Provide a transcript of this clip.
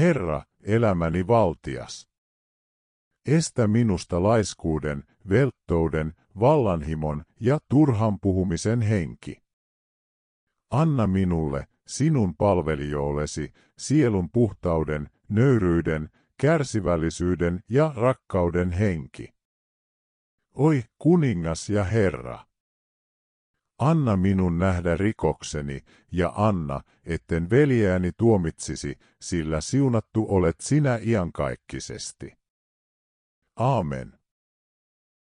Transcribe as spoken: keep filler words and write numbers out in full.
Herra, elämäni valtias. Estä minusta laiskuuden, velttouden, vallanhimon ja turhan puhumisen henki. Anna minulle, sinun palvelijoillesi, sielun puhtauden, nöyryyden, kärsivällisyyden ja rakkauden henki. Oi kuningas ja Herra! Anna minun nähdä rikokseni, ja anna, etten veljeäni tuomitsisi, sillä siunattu olet sinä iankaikkisesti. Aamen.